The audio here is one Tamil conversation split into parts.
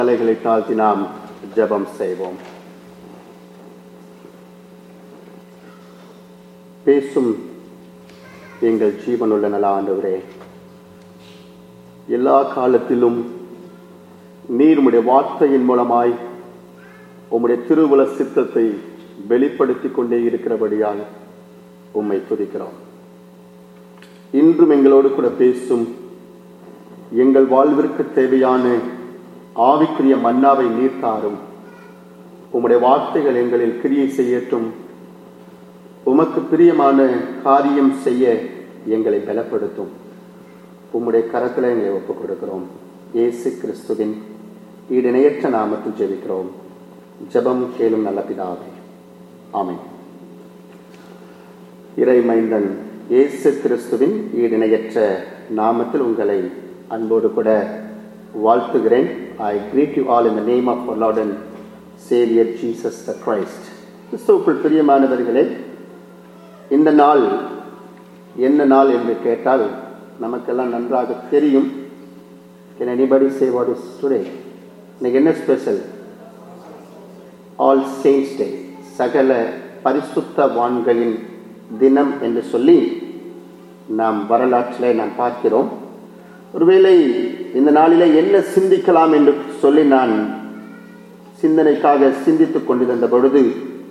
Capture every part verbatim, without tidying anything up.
தலைகளை தாழ்த்தி நாம் ஜெபம் செய்வோம். பேசும் எங்கள் ஜீவனுள்ள நல்ல ஆண்டவரே, எல்லா காலத்திலும் நீர் உம்முடைய வார்த்தையின் மூலமாய் உம்முடைய திருவுல சித்தத்தை வெளிப்படுத்திக் கொண்டே இருக்கிறபடியால் உம்மை துதிக்கிறோம். இன்றும் எங்களோடு கூட பேசும் எங்கள் வாழ்விற்கு தேவையான ஆவிக்குரிய மன்னாவை நீர் தாரும். உம்முடைய வார்த்தைகள் எங்களில் கிரியை செய்யட்டும். உமக்கு பிரியமான காரியம் செய்ய எங்களை பலப்படுத்தும். உம்முடைய கரத்தில் எங்களை ஒப்புக் கொடுக்கிறோம். இயேசு கிறிஸ்துவின் ஈடிணையற்ற நாமத்தில் ஜெபிக்கிறோம். ஜெபம் கேளும் நல்ல பிதாவே, ஆமென். இறைமைந்தன் இயேசு கிறிஸ்துவின் ஈடிணையற்ற நாமத்தில் உங்களை அன்போடு கூட வாழ்த்துகிறேன். I greet you all in the name of our Lord and Savior Jesus the Christ. கிறிஸ்துவுக்குள் பிரியமானவர்களே, இந்த நாள் என்ன நாள் என்று கேட்டால் நமக்கெல்லாம் நன்றாக தெரியும். Can anybody say what is today? இன்னைக்கு என்ன ஸ்பெஷல்? ஆல் செயின்ட்ஸ் டே, சகல பரிசுத்தவான்களின் தினம் என்று சொல்லி நாம் வரலாற்றில் நாம் பார்க்கிறோம். ஒருவேளை இந்த நாளிலே என்ன சிந்திக்கலாம் என்று சொல்லி நான் சிந்தனைக்காக சிந்தித்துக் கொண்டிருந்த பொழுது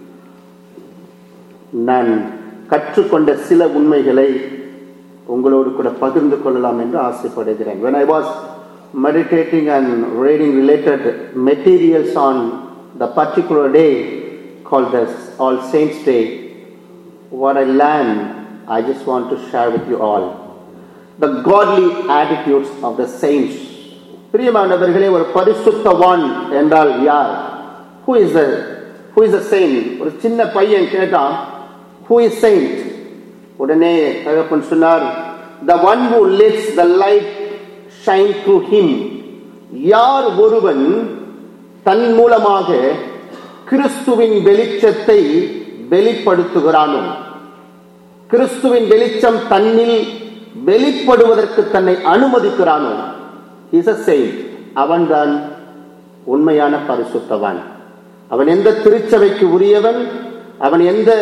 நான் கற்றுக்கொண்ட சில உண்மைகளை உங்களோடு கூட பகிர்ந்து கொள்ளலாம் என்று ஆசைப்படுகிறேன். When I was meditating and reading related materials on the particular day called as All Saints Day, what I learned, I just want to share with you all. The godly attitudes of the saints. பிரியமானவர்களே, ஒரு பரிசுத்தவான் என்றால் யார்? Who is a who is a saint? ஒரு சின்ன பையன் கேட்டான், who is saint? உடனே தகப்பன் சொன்னார், the one who lets the light shine through him. யார் ஒருவன் தன் மூலமாக கிறிஸ்துவின் வெளிச்சத்தை வெளிப்படுத்துகிறானோ, கிறிஸ்துவின் வெளிச்சம் தன்னில் வெளிப்படுவதற்கு தன்னை அனுமதிக்கிறானோ, he is a saint. அவன்தான் உண்மையான பரிசுத்தவான். அவன் எந்த திருச்சபைக்கு உரியவன், அவன் எந்த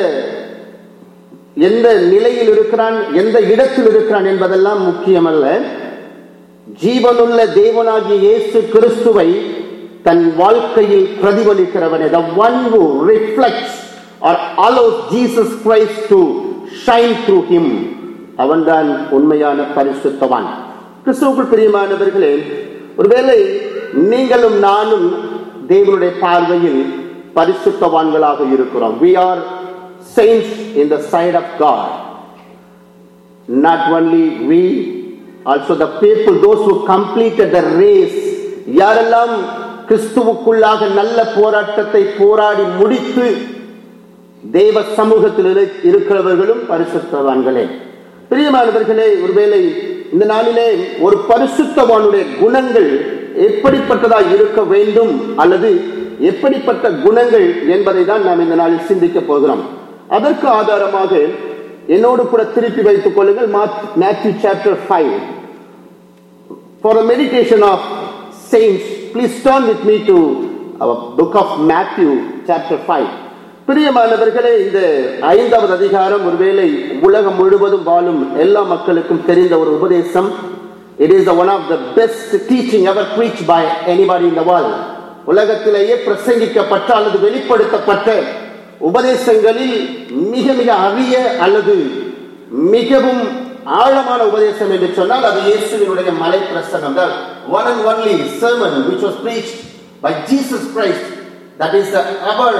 எந்த நிலையில் இருக்கிறான், எந்த இடத்தில் இருக்கிறான் என்பதெல்லாம் முக்கியமல்ல. ஜீவனுள்ள தேவனாகிய இயேசு கிறிஸ்துவை தன் வாழ்க்கையில் பிரதிபலிக்கிறவனே, the one who reflects or allows Jesus Christ to shine through him, அவன்தான் உண்மையான பரிசுத்தவான். கிறிஸ்துவுக்குள் பிரியமானவர்களே, ஒருவேளை நீங்களும் நானும் தேவனுடைய பார்வையில் பரிசுத்தவான்களாக இருக்கிறோம். We are saints in the sight of God. Not only we, also the people, those who completed the race. யாரெல்லாம் கிறிஸ்துவுக்குள்ளாக நல்ல போராட்டத்தை போராடி முடித்து தேவ சமூகத்தில் இருக்கிறவர்களும் பரிசுத்தவான்களே. பிரியமானவர்களே, ஒருவேளை இந்த நாளிலே ஒரு பரிசுத்தவானுடைய குணங்கள் எப்படிப்பட்டதாக இருக்க வேண்டும் அல்லது எப்படிப்பட்ட குணங்கள் என்பதை தான் நாம் இந்த நாளில் சிந்திக்க போகிறோம். அதற்கு ஆதாரமாக என்னோடு கூட திருப்பி வைத்துக் கொள்ளுங்கள். Matthew chapter five. For the meditation of saints, please turn with me to our book of Matthew chapter five. பிரியமானவர்களே, இந்த ஐந்தாவது அதிகாரம் ஒருவேளை உலகம் முழுவதும் வாழும் எல்லா மக்களுக்கும் தெரிந்த ஒரு உபதேசம். It is the one of the best teaching ever preached by anybody in the world. உலகத்திலேயே பிரசங்கிக்கப்பட்ட அல்லது வெளிப்படுத்தப்பட்ட உபதேசங்களில் மிக மிக அரிய அல்லது மிகவும் ஆழமான உபதேசம் என்று சொன்னால் அது இயேசுவினுடைய மலை பிரசங்கம். The one and only sermon which was preached by Jesus Christ, that is the ever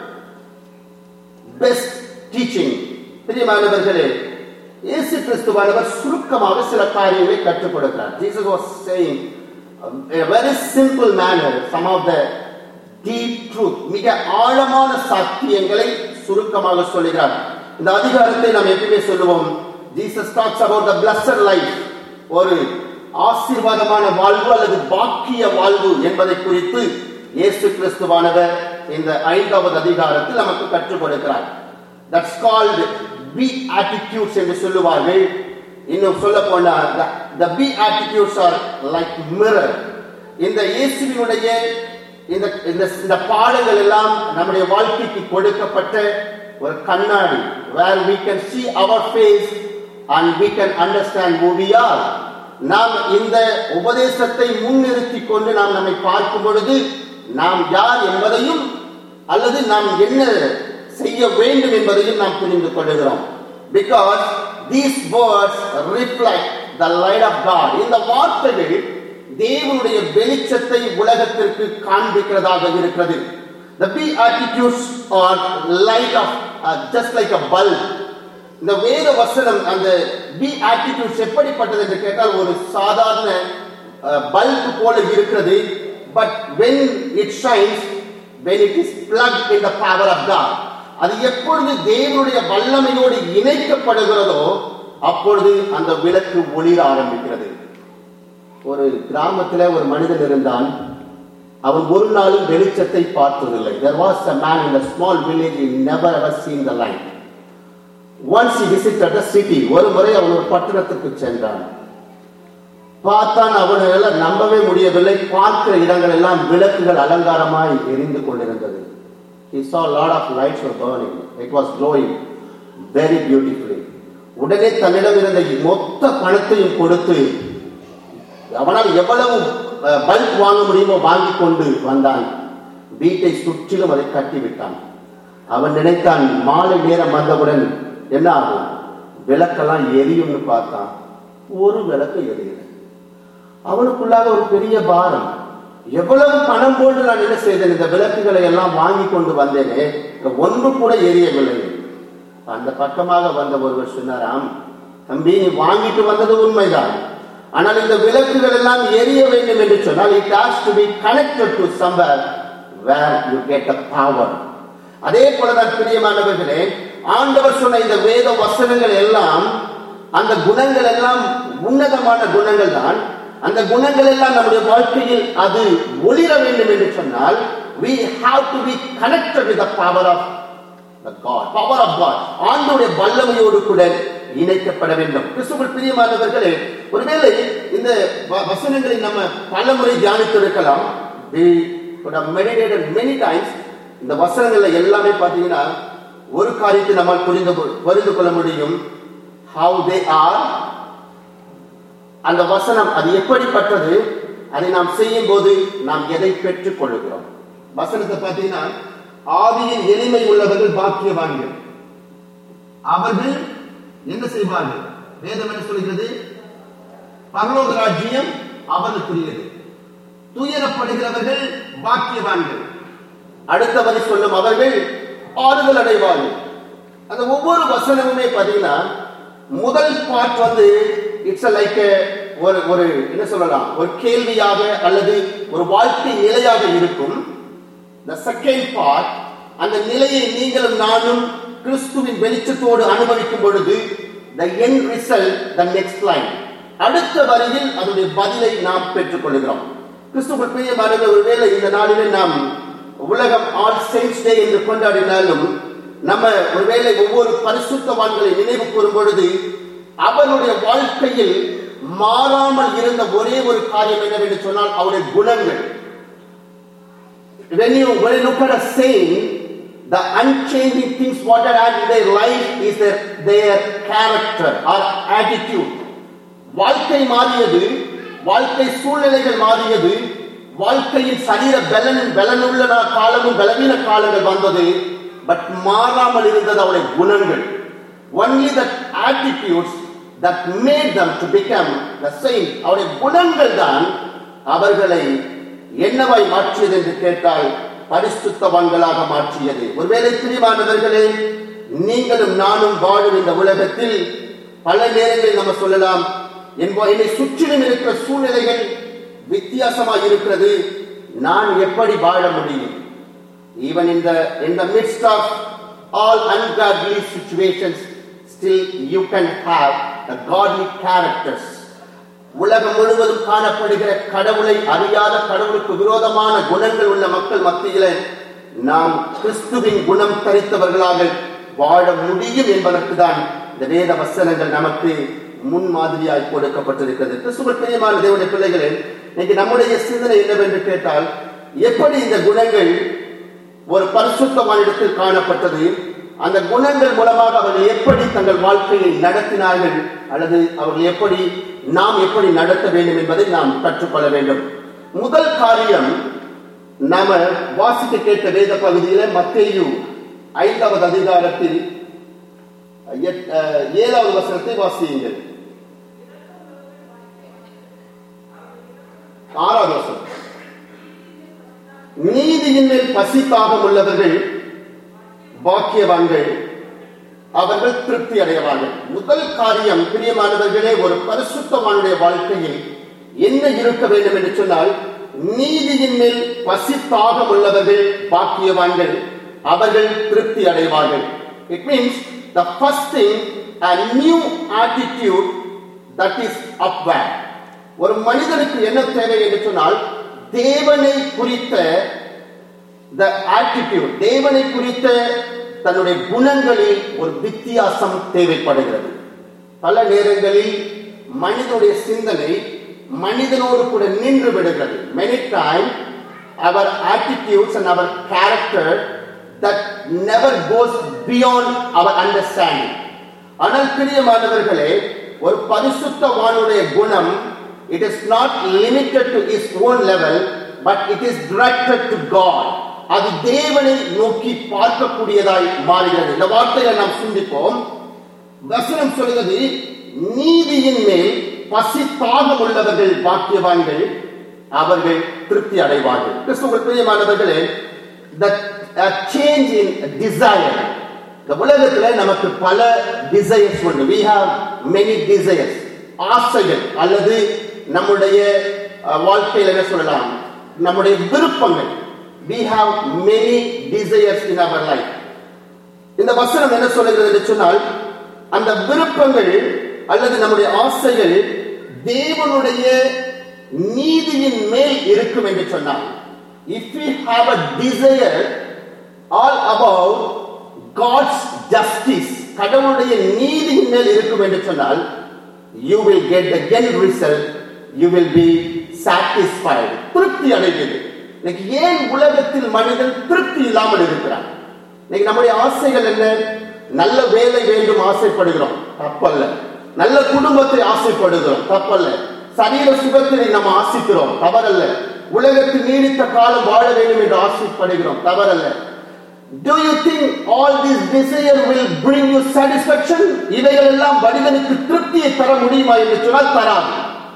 best teaching. பிரியமானவர்களே, இயேசு கிறிஸ்துவானவர் சுருக்கமாக சில காரியங்களை கற்றுக் கொடுக்கிறார். Jesus was saying in a very simple manner some of the deep truth, மிக ஆழமான சத்தியங்களை சுருக்கமாக சொல்லுகிறார். இந்த அதிகாரத்தை நாம் எப்பவுமே சொல்லுவோம், Jesus talks about the blessed life, ஒரு ஆசீர்வாதமான வாழ்வு அல்லது பாக்கிய வாழ்வு என்பதை குறித்து இயேசு கிறிஸ்துவானவர் இந்த ஐந்தாவது அதிகாரத்தில் நமக்கு கற்றுக் கொடுக்கிறார். That's called beatitudes என்று சொல்லுவார்கள். இன்னும் சொல்ல போனா the beatitudes are like mirror. இந்த இயேசுவினுடைய இந்த இந்த பாடங்கள் எல்லாம் நம்முடைய வாழ்க்கைக்கு கொடுக்கப்பட்ட ஒரு கண்ணாடி, where we can see our face and we can understand who we are. நாம் இந்த உபதேசத்தை முன்னிறுத்தி கொண்டு நாம் நம்மை பார்க்கும் பொழுது நாம் யார் என்பதையும் அல்லது நாம் என்ன செய்ய வேண்டும் என்பதையும் நாம் புரிந்து கொள்கிறோம். Because these words reflect the light of God. இந்த வார்த்தைகள் தேவனுடைய வெளிச்சத்தை உலகத்திற்கு காண்பிக்கிறதாக இருக்கிறது. The Beatitudes are light of uh, just like a bulb. இந்த வேத வசனம் அந்த Beatitudes எப்படிப்பட்டது என்று கேட்டால் ஒரு சாதாரண பல்ப் போல இருக்கிறது. But when it shines, when it is plugged in the power of God, அது எப்பொழுது தேவனுடைய வல்லமையோடு இணைக்கப்படுகிறதோ அப்பொழுது அந்த விளக்கு ஒளிர ஆரம்பிக்கிறது. ஒரு கிராமத்தில் ஒரு மனிதன் இருந்தான். அவன் ஒரு நாளும் வெளிச்சத்தை பார்த்ததில்லை. There was a man in a small village, he never ever seen the light. Once he visited the city. ஒரு முறை அவன் ஒரு பட்டணத்துக்கு சென்றான். பார்த்தான், அவனால் நம்பவே முடியவில்லை. பார்க்கிற இடங்கள் எல்லாம் விளக்குகள் அலங்காரமாய் எரிந்து கொண்டிருந்தது. He saw a lot of lights were burning. It was glowing very beautifully. உடனே தன்னிடம் இருந்த மொத்த பணத்தையும் கொடுத்து அவனால் எவ்வளவு பல்ப் வாங்க முடியுமோ வாங்கி கொண்டு வந்தான். வீட்டை சுற்றிலும் அதை கட்டிவிட்டான். அவன் நினைத்தான் மாலை நேரம் வந்தவுடன் என்ன ஆகும், விளக்கெல்லாம் எரியும்னு பார்த்தான். ஒரு விளக்கு எரியல. அவனுக்குள்ளாக ஒரு பெரிய பாரம். எவ்வளவு பணம் போட்டு நான் என்ன செய்தேன், இந்த விளக்குகளை எல்லாம் வாங்கி கொண்டு வந்தேனே, ஒன்று கூட எரியவில்லை. அந்த பக்கமாக வந்த ஒருவர் சொன்னாராம், தம்பி நீ வாங்கிட்டு வந்தது உண்மைதான், ஆனால் இந்த விளக்குகள் எல்லாம் எரிய வேண்டும் என்று சொன்னால் it has to be connected to somewhere where you get the power. அதே போலதான் பிரியமானவர்களே, ஆண்டவர் சொன்ன இந்த வேத வசனங்கள் எல்லாம் அந்த குணங்கள் எல்லாம் உன்னதமான குணங்கள் தான். அந்த குணங்கள் எல்லாம் நம்முடைய வாழ்க்கையில் அது ஒளிர வேண்டும் என்று சொன்னால் we have to be connected with the power of the God, power of God. ஆண்டவருடைய வல்லமையோடு கூட இணைக்கப்பட வேண்டும். கிறிஸ்துவுக்குள் பிரியமானவர்களே, ஒருவேளை இந்த வசனங்களை நம்ம பலமுறை தியானித்திருக்கலாம். we could have meditated many times. இந்த வசனங்கள்ல எல்லாமே பார்த்தீங்கன்னா ஒரு காரியத்தை நம்மால் புரிந்து புரிந்து கொள்ள முடியும். how they are, அந்த வசனம் அது எப்படிப்பட்டது, அதை நாம் செய்யும் போது நாம் எதை பெற்றுக் கொள்கிறோம். வசனத்தை பார்த்தீங்கன்னா ஆவியின் எளிமை உள்ளவர்கள் பாக்கியவான்கள், அவர்கள் என்ன செய்வார்கள், வேதம் என்ன சொல்கிறது, பரலோக ராஜ்யம் அவர்களுக்குரியது. துயரப்படுகிறவர்கள் பாக்கியவான்கள், அடுத்த வரி சொல்லும் அவர்கள் ஆறுதல் அடைவார்கள். அந்த ஒவ்வொரு வசனமுமே பார்த்தீங்கன்னா முதல் பார்ட் வந்து இட்ஸ் லைக் ஒரு ஒரு என்ன சொல்லலாம், ஒரு கேள்வியாக அல்லது ஒரு வாழ்க்கை நிலையாக இருக்கும். the second part, அந்த நிலையை நீங்களும் நானும் கிறிஸ்துவின் வெளிச்சத்தோடு அனுபவிக்கும் பொழுது the end result, the next line, அடுத்த வரியில் அதனுடைய பதிலை நாம் பெற்றுக் கொள்கிறோம். கிறிஸ்துவுக்குள் பிரியமானவர்களே, ஒருவேளை இந்த நாளிலே நாம் உலகம் ஆல் செயின்ட்ஸ் டே என்று கொண்டாடினாலும் நம்ம ஒருவேளை ஒவ்வொரு பரிசுத்தவான்களை நினைவு கூறும் பொழுது அவருடைய வாழ்க்கையில் மாறாமல் இருந்த ஒரே ஒரு காரியம் என்னவென்று சொன்னால் அவருடைய குணங்கள். when you when you look at a saint, the unchanging things what are in their life is their their character or attitude. வாழ்க்கை மாறியது, வாழ்க்கை சூழ்நிலைகள் மாறியது, வாழ்க்கையின் சரீர பலன் பலனுள்ள காலமும் பலவீன காலங்கள் வந்தது. பட் மாறாமல் இருந்தது அவருடைய குணங்கள். only the attitudes that made them to become the saint. அவருடைய குணங்கள் தான் அவர்களை என்னவாய் மாற்றியது என்று கேட்டால் பரிசுத்தவான்களாக மாற்றியது. ஒருவேளை பிரியமானவர்களே, நீங்களும் நானும் வாழும் இந்த உலகத்தில் பல நேரங்களில் நம்ம சொல்லலாம், என்னை சுற்றிலும் இருக்கிற சூழ்நிலைகள் வித்தியாசமாக இருக்கிறது, நான் எப்படி வாழ முடியும்? even in the in the midst of all ungodly situations, still you can have the godly characters. உலகம் முழுவதும் காணப்படுகிற கடவுளை அறியாத, கடவுளுக்கு விரோதமான குணங்கள் உள்ள மக்கள் மத்தியில் நாம் கிறிஸ்துவின் குணம் தரித்தவர்களாக வாழ முடியும் என்பதற்கு தான் இந்த வேத வசனங்கள் நமக்கு முன்மாதிரியாய் கொடுக்கப்பட்டிருக்கிறது. கிறிஸ்துவுக்குள் பிரியமான தேவனுடைய பிள்ளைகளே, இன்னைக்கு நம்முடைய சிந்தனை என்னவென்று கேட்டால், எப்படி இந்த குணங்கள் ஒரு பரிசுத்தவானிடத்தில் காணப்பட்டது, அந்த குணங்கள் மூலமாக அவர்கள் எப்படி தங்கள் வாழ்க்கையை நடத்தினார்கள், அல்லது அவர்கள் எப்படி நாம் எப்படி நடத்த வேண்டும் என்பதை நாம் கற்றுக்கொள்ள வேண்டும். முதல் காரியம், நாம வாசிக்க கேட்ட வேத பகுதியில மத்தேயு ஐந்தாவது அதிகாரத்தில் ஏழாவது வசனத்தை வாசியுங்கள். ஆறாவது வசனம், நீதியின் மேல் பசி தாகம் உள்ளவர்கள் பாக்கியவான்கள், அவர்கள் திருப்தி அடைவார்கள். முதல் காரியம் பிரியமானவர்களே, ஒரு பரிசுத்தவானுடைய வாழ்க்கையில் என்ன இருக்க வேண்டும் என்று சொன்னால், நீதியின் மேல் பசி தாகம் உள்ளவர்கள் பாக்கியவான்கள், அவர்கள் திருப்தி அடைவார்கள். It means the first thing, a new attitude that is upward. ஒரு மனிதனுக்கு என்ன தேவை என்று சொன்னால், தேவனை குறித்த the attitude, தேவனை குறித்த தன்னுடைய குணங்களில் ஒரு வித்தியாசம் தேவைப்படுகிறது. பல நேரங்களில் மனிதனுடைய சிந்தனை மனிதனோடு கூட நின்று விடுகிறது. Many times our attitudes and our character that never goes beyond our understanding. ஆனால் பிரியமானவர்களே, ஒரு பரிசுத்தவானுடைய குணம், it is not limited to his own level, but it is directed to God. அது தேவனை நோக்கி பார்க்கக்கூடியதாய் மாறுகிறது. இந்த வார்த்தையை நாம் சிந்திப்போம். வசனம் சொல்கிறது, நீதியின் மேல் பசி தாகம் உள்ளவர்கள் பாக்கியவான்கள், அவர்கள் திருப்தி அடைவார்கள். கிறிஸ்துவுக்குள் பிரியமானவர்களே, that a change in desire. இந்த உலகத்தில் நமக்கு பல desires உண்டு. We have many desires. ஆசைகள் அல்லது நம்முடைய வாழ்க்கையில் என்ன சொல்லலாம், நம்முடைய விருப்பங்கள். We have many desires in our life. இந்த வசனம் என்ன சொல்கிறது என்று சொன்னால், அந்த விருப்பங்கள் அல்லது நம்முடைய ஆசைகள் தேவனுடைய நீதியின் மேல் இருக்கும் என்று சொன்னால், if we have a desire all about God's justice, கடவுளுடைய நீதியின் மேல் இருக்கும் என்று சொன்னால், you will get the end result, you will be satisfied. திருப்தி அடைகிறது. இன்னைக்கு ஏன் உலகத்தில் மனிதன் திருப்தி இல்லாமல் இருக்கிறான்? இன்னைக்கு நம்முடைய ஆசைகள் என்ன? நல்ல வேலை வேண்டும் ஆசைப்படுகிறோம், தப்பல்ல. நல்ல குடும்பத்தை ஆசைப்படுகிறோம், தப்பல்ல. சரீர சுகத்தை நம்ம ஆசிக்கிறோம், தவறல்ல. உலகத்தில் நீடித்த காலம் வாழ வேண்டும் என்று ஆசைப்படுகிறோம், தவறல்ல. Do you think all this desire will bring you satisfaction? இவைகள் எல்லாம் மனிதனுக்கு திருப்தியை தர முடியுமா என்று சொன்னால் தராது.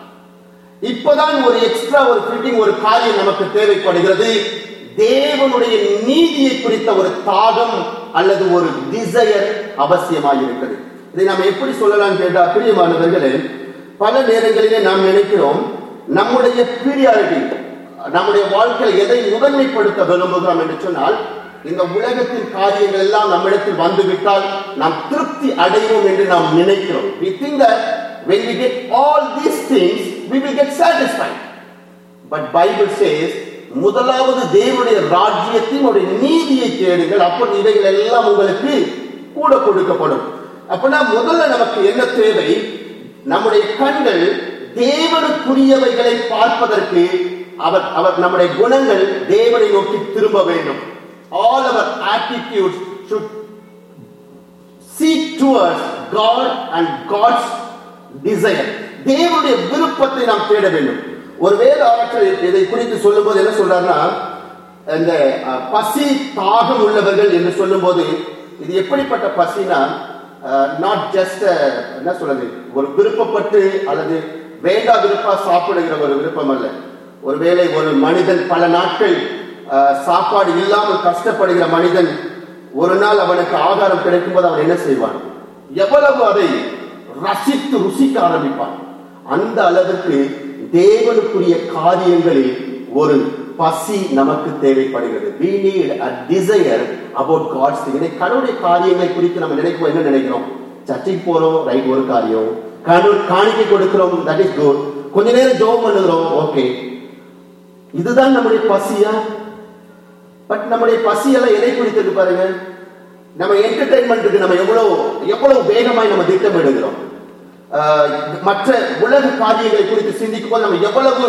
இப்பதான் ஒரு எக்ஸ்ட்ரா ஒரு ஃபிட்டிங் ஒரு காரியம் நமக்கு தேவைப்படுகிறது. தேவனுடைய நீதியை குறித்த ஒரு தாகம் அல்லது ஒரு டிசையர் அவசியமாக இருக்கிறது. இதை நாம் எப்படி சொல்லலாம் கேட்டா, பிரியமானவர்களே, பல நேரங்களிலே நாம் நினைக்கிறோம் நம்முடைய பீரியாரிட்டி, நம்முடைய வாழ்க்கையில் எதை முதன்மைப்படுத்த விரும்புகிறோம் என்று சொன்னால், இந்த உலகத்தின் காரியங்கள் எல்லாம் நம்மிடத்தில் வந்துவிட்டால் நாம் திருப்தி அடைவோம் என்று நாம் நினைக்கிறோம். We think that when we get all these things we will get satisfied. But Bible says, முதலாவது தேவனுடைய ராஜ்யத்தின் ஒரு நீதியை தேடுங்கள், அப்போ இவைகள் எல்லாம் உங்களுக்கு கூட கொடுக்கப்படும். அப்பனா முதல்ல நமக்கு என்ன தேவை? நம்முடைய கண்கள் தேவனுக்குரியவைகளை பார்ப்பதற்கு அவர் அவர் நம்முடைய குணங்கள் தேவனை நோக்கி திரும்ப வேண்டும். All our attitudes should seek towards God and God's desire. தேவனுடைய விருப்பத்தை நாம் தேட வேண்டும். ஒரு வேத ஆராய்ச்சி இதை குறித்து சொல்லும்போது என்ன சொல்றாருன்னா, இந்த பசி தாகம் உள்ளவர்கள் என்று சொல்லும்போது இது எப்படிப்பட்ட பசினா, நாட் ஜஸ்ட் என்ன சொல்றது, ஒரு விருப்பப்பட்டு அல்லது வேண்டா விருப்பா சாப்பிடுகிற ஒரு விருப்பம் அல்ல. ஒருவேளை ஒரு மனிதன் பல நாட்கள் சாப்பாடு இல்லாமல் கஷ்டப்படுகிற மனிதன், ஒரு நாள் அவனுக்கு ஆகாரம் கிடைக்கும் போது அவன் என்ன செய்வான்? எவ்வளவு அதை ரசித்து ருசிக்க ஆரம்பிப்பான். அந்த அளவுக்கு தேவனுக்குரிய காரியங்களில் ஒரு பசி நமக்கு தேவைப்படுகிறது. We need a desire about God's things. இதை கடவுளுடைய காரியங்களை குறித்து நம்ம நினைக்கும் என்ன நினைக்கிறோம்? சர்ச்சைக்கு போறோம், ரைட், ஒரு காரியம். காணிக்கை கொடுக்கிறோம், தட் இஸ் குட். கொஞ்ச நேரம் ஜெபம் பண்ணுகிறோம், ஓகே. இதுதான் நம்முடைய பசியா? பட் நம்முடைய பசியெல்லாம் எதை குறித்து பாருங்க. நம்ம என்டர்டைன்மெண்ட்டுக்கு நம்ம எவ்வளவு எவ்வளவு வேகமாய் நம்ம திட்டமிடுகிறோம். மற்ற உலக காரியங்களை குறித்து சிந்திக்கும் போது நம்ம எவ்வளவு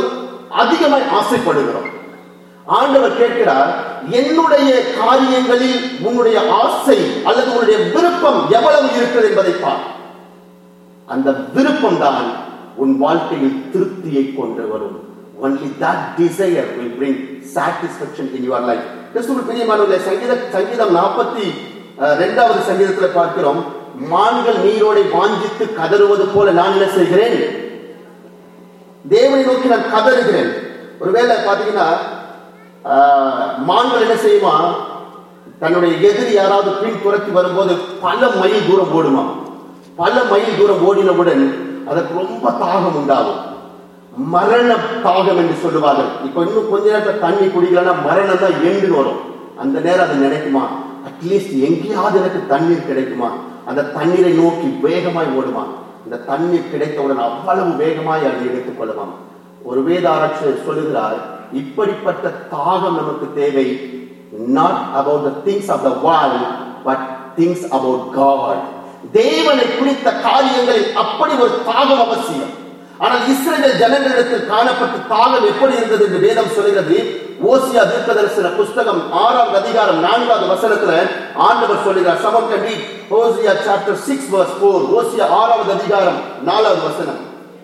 அதிகமாய் ஆசைப்படுகிறோம். ஆண்டவர் கேட்கிறார், என்னுடைய காரியங்களில் உன்னுடைய ஆசை அல்லது உன்னுடைய விருப்பம் எவ்வளவு இருக்கிறது என்பதை பார். அந்த விருப்பம் தான் உன் வாழ்க்கையில் திருப்தியை கொண்டு வரும். Only that desire will bring satisfaction in your life. கிறிஸ்துவுக்குள் பிரியமானவர்களே, சங்கீத சங்கீதம் நாற்பத்தி இரண்டாவது சங்கீதத்தில் பார்க்கிறோம், மான்கள் நீரோடை வாஞ்சித்து கதறுவது போல நான் என்ன செய்கிறேன், தேவனை நோக்கி நான் கதறுகிறேன். ஒருவேளை பாத்தீங்கன்னா மான்கள் என்ன செய்யுமா, தன்னுடைய எதிரி யாராவது பின் துரத்தி வரும்போது பல மைல் தூரம் ஓடுமா. பல மைல் தூரம் ஓடினவுடன் அதற்கு ரொம்ப தாகம் உண்டாகும். மரண தாகம் என்று சொல்லுவார்கள். இப்ப இன்னும் கொஞ்ச நேரத்தில் தண்ணி குடிக்கலன்னா மரணம் தான் என்று வரும். அந்த நேரம் அது நினைக்குமா, அட்லீஸ்ட் எங்கேயாவது எனக்கு தண்ணீர் கிடைக்குமா. அந்த தண்ணீரை நோக்கி வேகமாய் ஓடுமா. அந்த தண்ணீர் கிடைத்தவுடன் அவ்வளவு வேகமாய் அதை எடுத்துக் கொள்ளுவான். ஒரு வேத ஆராய்ச்சியர் சொல்லுகிறார், இப்படிப்பட்ட தாகம் நமக்கு தேவை. not about the things of the world but things about God. தேவனை குறித்த காரியங்களில் அப்படி ஒரு தாகம் அவசியம். ஆனால் இஸ்ரவேல் ஜனங்களிடத்தில் காணப்பட்ட தாகம் எப்படி இருந்தது என்று வேதம் சொல்கிறது. ஓசியா தீர்க்கதரிசன புஸ்தகம் ஆறாவது அதிகாரம் நான்காவது வசனத்துல ஆண்டவர் சொல்லுகிறார். someone can read Hosea chapter six verse four. ஓசியா ஆறாவது அதிகாரம் நான்காவது வசனம்.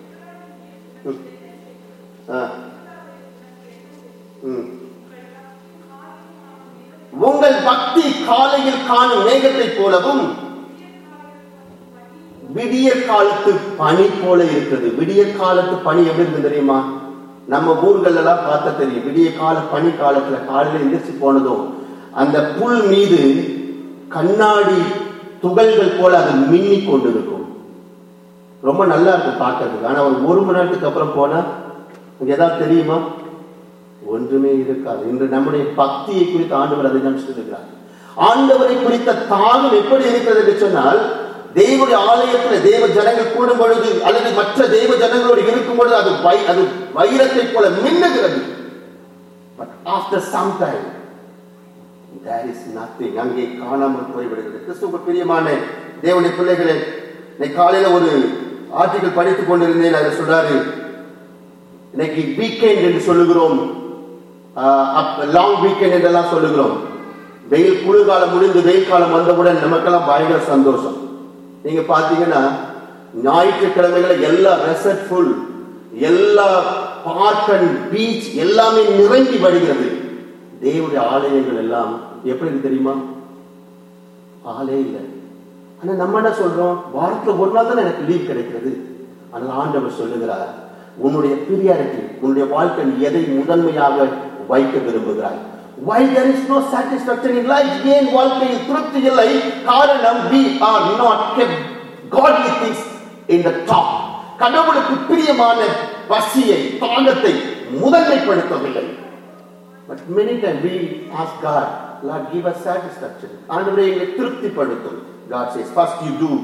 உங்கள் பக்தி காலையில் காணும் மேகத்தை போலவும் விடிய காலத்து பனி போல இருக்குது. விடிய காலத்து பனி எப்படி இருக்கு தெரியுமா? நம்ம ஊர்கள் எல்லாம் பார்த்தா தெரியும். விடிய கால பனி காலத்துல காலையில எந்திரிச்சு போனதும் அந்த புல் மீது கண்ணாடி துகள்கள் போல அது மின்னி கொண்டு இருக்கும். ரொம்ப நல்லா இருக்கும் பார்க்கறதுக்கு. ஆனா ஒரு ஒரு மணி நேரத்துக்கு அப்புறம் போனா ஏதாவது தெரியுமா? ஒன்றுமே இருக்காது. இன்று நம்முடைய பக்தியை குறித்து ஆண்டவர் அதை நினைச்சிருக்கிறார். ஆண்டவரை குறித்த தாகம் எப்படி இருக்கிறது என்று சொன்னால், தேவனுடைய ஆலயத்தில் தேவ ஜனங்கள் கூடும் பொழுது அல்லது மற்ற தேவ ஜனங்களோடு இருக்கும் பொழுது அது அது வைரத்தை போல மின்னுகிறது. But after some time there is nothing. அங்கே காணாமல் போய்விடுகிறது. கிறிஸ்துவுக்குள் பிரியமான தேவனுடைய பிள்ளைகளே, இன்னைக்கு காலையில ஒரு ஆர்டிகல் படித்துக் கொண்டிருந்தேன். அதை சொல்றாரு, இன்னைக்கு வீக்கெண்ட் என்று சொல்லுகிறோம், லாங் வீக்கெண்ட் என்றெல்லாம் சொல்லுகிறோம். வெயில் குளிர்காலம் முடிந்து வெயில் காலம் வந்தவுடன் நமக்கெல்லாம் பயங்கர சந்தோஷம். நீங்க பாத்தீங்கன்னா ஞாயிற்றுக்கிழமைகளை எல்லா ரெசார்ட் ஃபுல், எல்லா பார்க் அண்ட் பீச் எல்லாமே நிரம்பி வருகிறது. தேவனுடைய ஆலயங்கள் எல்லாம் எப்படி தெரியுமா? ஆலே இல்லை. ஆனா நம்ம என்ன சொல்றோம், வாரத்துல ஒரு நாள் தான் எனக்கு லீவ் கிடைக்கிறது. ஆனால் ஆண்டவர் சொல்லுகிறார், உன்னுடைய பிரியாரிட்டி, உன்னுடைய வாழ்க்கை எதை முதன்மையாக வைக்க விரும்புகிறாய்? Why there is no satisfaction in life? ஏன் வாழ்க்கையில் திருப்தி இல்லை? காரணம், we are not kept godly things in the top. கடவுளுக்கு பிரியமான பசியை தாகத்தை முதன்மைப்படுத்தவில்லை. But many times we ask God, Lord, give us satisfaction. ஆண்டவரே எங்களை திருப்திப்படுத்தும். God says, first you do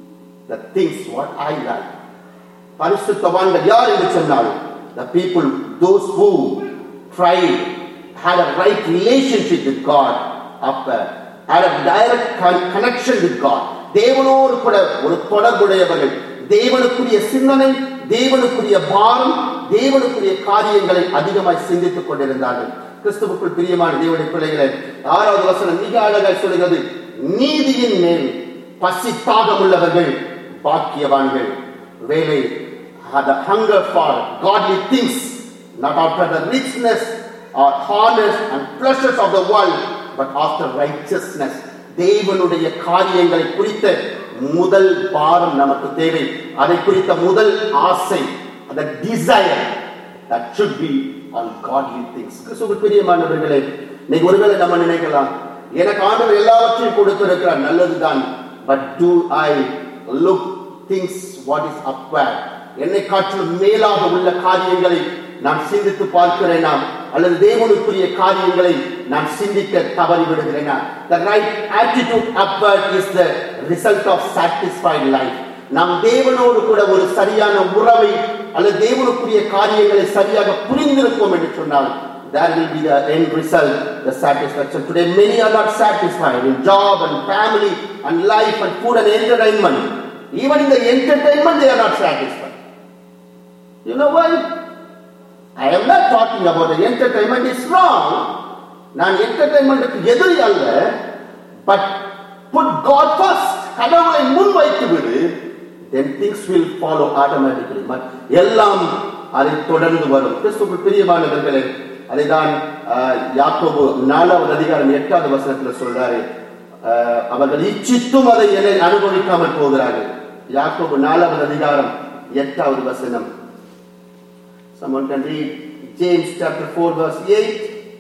the things what I like. பரிசுத்தவான்கள் யார் என்று சொன்னால், the people, those who tried, had a right relationship with God, after had a direct connection with God. தேவனோடு கூட ஒரு தொடர்புடையவர்கள், தேவனுக்குரிய சிந்தனை, தேவனுக்குரிய பாரம், தேவனுக்குரிய காரியங்களை அதிகமாய் சிந்தித்துக் கொண்டிருந்தார்கள். கிறிஸ்துவுக்குள் பிரியமான தேவனுடைய பிள்ளைகளை, ஆறாவது வசனம் மிக அழகாய் சொல்கிறது, நீதியின் மேல் பசி தாகம் உள்ளவர்கள் பாக்கியவான்கள். வேலை, had a hunger for godly things, not after the richness or honors and pleasures of the world, but after righteousness. தேவனுடைய காரியங்களை குறித்த முதல் பாரம் நமக்கு தேவை. அதை குறித்த முதல் ஆசை, the desire that should be on godly things. கிறிஸ்துவுக்குள் பிரியமானவர்களே, இன்னைக்கு ஒருவேளை நம்ம நினைக்கலாம், எனக்கு ஆண்டவர் எல்லாவற்றையும் கொடுத்திருக்கிறார், நல்லதுதான். But do I look things what is upward? என்னை காட்டிலும் மேலாக உள்ள காரியங்களை நான் சிந்தித்து பார்க்கிறேனா, அல்லது தேவனுக்குரிய காரியங்களை நான் சிந்திக்க தவறி விடுகிறேனா? The right attitude upward is the result of satisfied life. நாம் தேவனோடு கூட ஒரு சரியான உறவை அல்லது தேவனுக்குரிய காரியங்களை சரியாக புரிந்திருப்போம் என்று சொன்னால், there will be the end result, the satisfaction. Today many are not satisfied in job and family and life and food and entertainment. Even in the entertainment they are not satisfied. You know why? I am not talking about the entertainment is wrong. நான் என்டர்டைன்மெண்ட்டுக்கு எதிரி அல்ல. But put God first. கடவுளை முன் வைத்து விடு. Then things will follow automatically. எல்லாம் அதை தொடர்ந்து வரும். கிறிஸ்துவுக்குள் பிரியமானவர்களே, அதைதான் யாக்கோபு நாலாவது அதிகாரம் எட்டாவது வசனத்தில் சொல்றாரு. அவர்கள் இச்சித்தும் அதை அனுபவிக்காமல் போகிறார்கள். யாக்கோபு நாலாவது அதிகாரம் எட்டாவது வசனம். Someone can read James chapter four verse eight.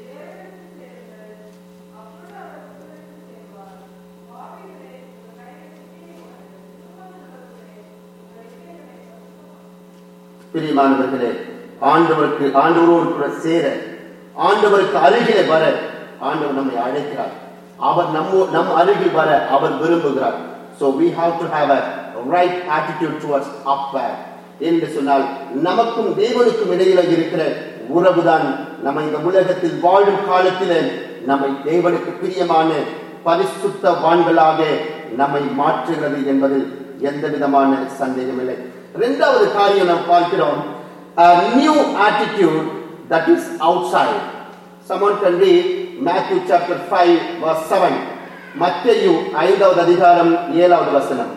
பிரியமானவர்களே, ஆண்டவருக்கு ஆண்டவரோடு கூட சேர, ஆண்டவருக்கு அருகிலே வர ஆண்டவர் நம்மை அழைக்கிறார். அவர் நம்ம நம் அருகில் வர அவர் விரும்புகிறார். So we have to have a right attitude towards upward. என்று சொன்னால் நமக்கும் தேவனுக்கும் இடையில இருக்கிற உறவுதான் நம்ம இந்த உலகத்தில் வாழும் காலத்தில் நம்மை தேவனுக்கு பிரியமான பரிசுத்தவான்களாக நம்மை மாற்றுகிறது என்பதில் எந்த விதமான சந்தேகம் இல்லை. இரண்டாவது காரியம் நாம் பார்க்கிறோம், a new attitude that is outside. Someone can read Matthew chapter five verse seven. மத்தேயு ஐந்தாவது அதிகாரம் ஏழாவது வசனம்.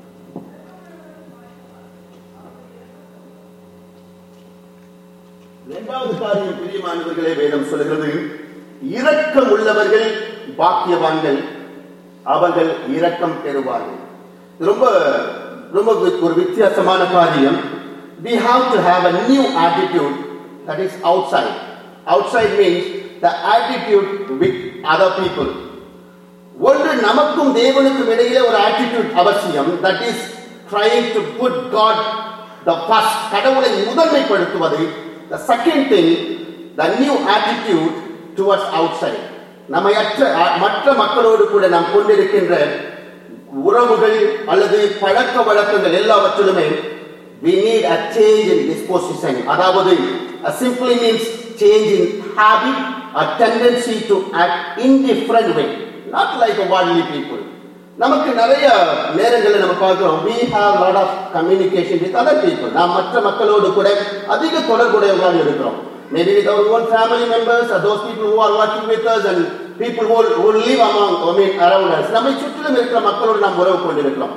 இரண்டாவது காரியம் பிரியமானவர்களே, வேதம் சொல்கிறது, இரக்கம் உள்ளவர்கள் பாக்கியவான்கள், அவர்கள் இரக்கம் பெறுவார்கள். ரொம்ப ரொம்ப ஒரு வித்தியாசமான காரியம். We have to have a new attitude that is outside. Outside means the attitude with other people. ஒன்று நமக்கும் தேவனுக்கும் இடையிலே ஒரு attitude அவசியம். That is trying to put God the first. கடவுளை முதன்மைப்படுத்துவது. The second thing, the new attitude towards outside. நம்மை மற்ற மக்களோடு கூட நாம் கொண்டிருக்கின்ற உறவுகள் அல்லது பழக்க வழக்கங்கள் எல்லாவற்றிலுமே we need a change in disposition. அதாவது simply means change in habit, a tendency to act in different way, not like a worldly people. நமக்கு நிறைய நேரங்களில் நம்ம பார்க்கிறோம், we have lot of communication with other people. நாம் மற்ற மக்களோடு கூட அதிக தொடர்புடையவர்களாக இருக்கிறோம். Maybe with our own family members or those people who are working with us and people who, who live among, I mean, around us. நம்மை சுற்றிலும் இருக்கிற மக்களோடு நாம் உறவு கொண்டிருக்கிறோம்.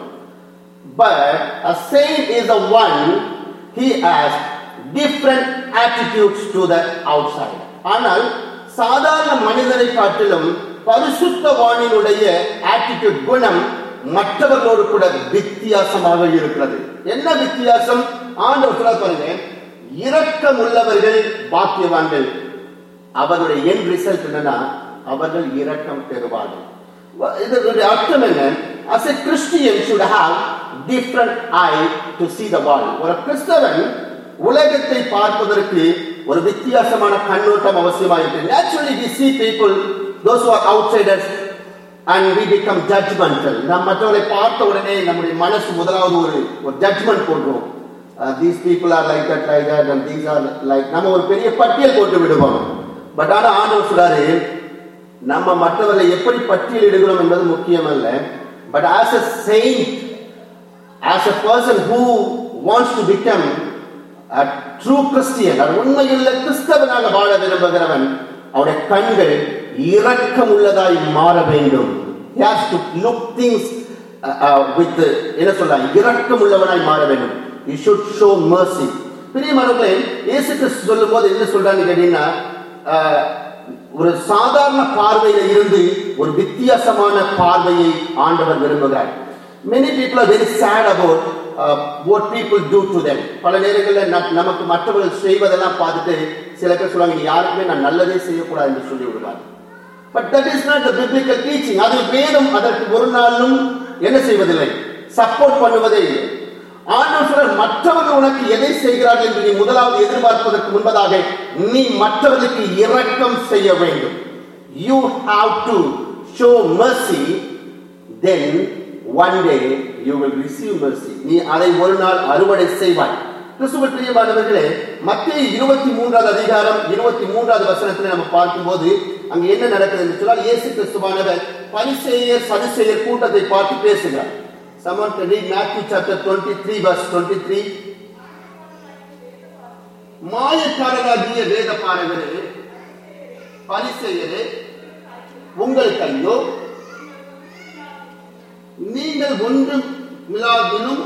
But a saint is the one, he has different attitudes to the outside. ஆனால் சாதாரண மனிதரை காட்டிலும் பரிசுத்தவானினுடைய attitude குணம் மற்றவர்களோடு கூட வித்தியாசமாக இருக்கிறது. என்ன வித்தியாசம்? ஆண்டவர் சொல்ல பாருங்க, இரக்கம் உள்ளவர்கள் பாக்கியவான்கள், அவருடைய என் ரிசல்ட் என்னன்னா அவர்கள் இரக்கம் பெறுவார்கள். இதனுடைய அர்த்தம் என்ன? As a Christian should have different eye to see the world. ஒரு கிறிஸ்தவன் உலகத்தை பார்ப்பதற்கு ஒரு வித்தியாசமான கண்ணோட்டம் அவசியமாயிருக்கு. Naturally we see people, those who are outsiders, and we become judgmental. நாம் மற்றவர்களை பார்த்த உடனே நம்முடைய மனசு முதலாவது ஒரு ஒரு ஜட்ஜ்மெண்ட் போடுறோம். These people are like that, like that, and these are like, நம்ம ஒரு பெரிய பட்டியல் போட்டு விடுவோம். பட் ஆனா ஆண்டவர் சொல்றாரு, நம்ம மற்றவர்களை எப்படி பட்டியல் இடுகிறோம் என்பது முக்கியம் அல்ல. But as a saint, as a person who wants to become a true Christian, உண்மையுள்ள கிறிஸ்தவனாக வாழ விரும்புகிறவன், அவருடைய கண்கள் இரக்கம் உள்ளதாய் மாற வேண்டும். He has to look things uh, uh, with என்ன சொல்றாங்க, இரக்கம் உள்ளவனாய் மாற வேண்டும். He should show mercy. பிரியமானவர்களே, இயேசு கிறிஸ்து சொல்லும்போது என்ன சொல்றாங்க கேட்டீங்கன்னா, ஒரு சாதாரண பார்வையில இருந்து ஒரு வித்தியாசமான பார்வையை ஆண்டவர் விரும்புகிறார். Many people are very sad about uh, what people do to them. பல நேரங்களில் நமக்கு மற்றவர்கள் செய்வதெல்லாம் பார்த்துட்டு சில பேர் சொல்லுவாங்க, நீ யாருக்குமே நான் நல்லதே செய்யக்கூடாது என்று சொல்லி விடுவார். But that is not the biblical teaching. அது வேதம் அதற்கு ஒரு நாளும் என்ன செய்வதில்லை, சப்போர்ட் பண்ணுவதே இல்லை. ஆண்டவர் மற்றவர்கள் உனக்கு எதை செய்கிறார்கள் என்று நீ முதலாவது எதிர்பார்ப்பதற்கு முன்பதாக நீ மற்றவர்களுக்கு இரக்கம் செய்ய வேண்டும். You have to show mercy, then one day you will receive mercy. நீ அதை ஒரு நாள் அறுவடை செய்வாய். கிறிஸ்துவுக்குள் பிரியமானவர்களே, மத்தேயு இருபத்தி மூன்றாவது அதிகாரம் இருபத்தி மூன்றாவது வசனத்தில் நம்ம பார்க்கும்போது அங்க என்ன நடக்குது என்று சொன்னால், இயேசு கிறிஸ்துவானவர் பரிசேயர் சதுசேயர் கூட்டத்தை பார்த்து பேசுகிறார். Someone can read Matthew chapter twenty-three verse twenty-three. மாயக்காரராகிய வேத பாரகரே, பரிசேயரே, உங்களுக்கு ஐயோ, நீங்கள் ஒன்றும் மிலாதினும்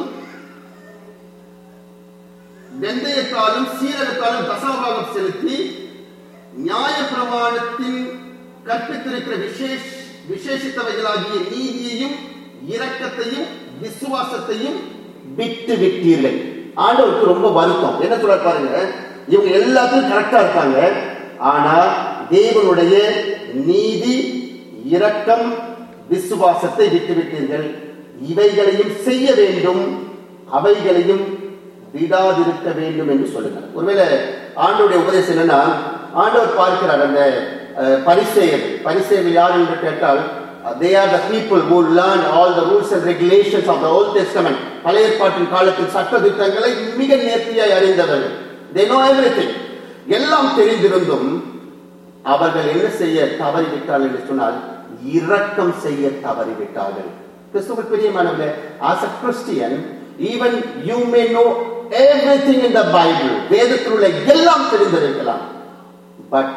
வெந்தயத்தாலும் சீரகத்தாலும் தசமபாகம் செலுத்தி நியாய பிரமாணத்தின் கற்பித்திருக்கிற விசேஷ விசேஷித்தவைகளாகிய நீதியையும் இரக்கத்தையும் விசுவாசத்தையும் விட்டு விட்டீர்கள். ஆண்டவருக்கு ரொம்ப வருத்தம். என்ன சொல்ற பாருங்க, இவங்க எல்லாத்தையும் கரெக்டா இருக்காங்க, ஆனா தேவனுடைய நீதி இரக்கம் விசுவாசத்தை விட்டு விட்டீர்கள். இவைகளையும் செய்ய வேண்டும், அவைகளையும் விடாதிருக்க வேண்டும் என்று சொல்லுங்கள். ஒருவேளை ஆண்டவருடைய உபதேசம் என்னன்னா, ஆண்டவர் பார்க்கிறார் அந்த பரிசேயர். பரிசேயர் யார் என்று கேட்டால், they are the people who learn all the rules and regulations of the Old Testament. பழைய ஏற்பாட்டின் காலத்தில் சட்ட திட்டங்களை மிக நேர்த்தியாய் அறிந்தவர்கள். they know everything. எல்லாம் தெரிந்திருந்தும் அவர்கள் என்ன செய்ய தவறிவிட்டார்கள் என்று சொன்னால், இரக்கம் செய்ய தவறிவிட்டார்கள். கிறிஸ்துவுக்குள் பிரியமானவர்களே, as a Christian, even you may know everything in the Bible. வேதத்தில் உள்ள எல்லாம் தெரிந்திருக்கலாம், பட்